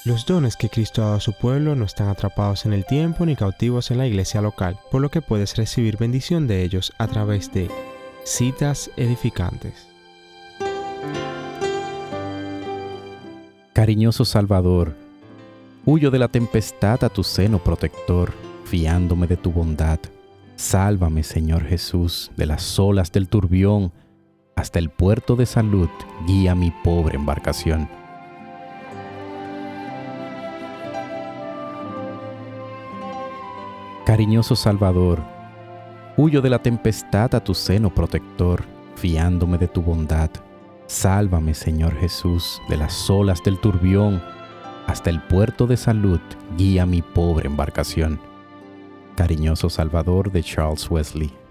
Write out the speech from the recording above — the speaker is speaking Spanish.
Los dones que Cristo ha dado a su pueblo no están atrapados en el tiempo ni cautivos en la iglesia local, por lo que puedes recibir bendición de ellos a través de citas edificantes. Cariñoso Salvador, huyo de la tempestad a tu seno protector, fiándome de tu bondad. Sálvame, Señor Jesús, de las olas del turbión, hasta el puerto de salud, guía mi pobre embarcación. Cariñoso Salvador, huyo de la tempestad a tu seno protector, fiándome de tu bondad. Sálvame, Señor Jesús, de las olas del turbión, hasta el puerto de salud, guía mi pobre embarcación. Cariñoso Salvador de Charles Wesley.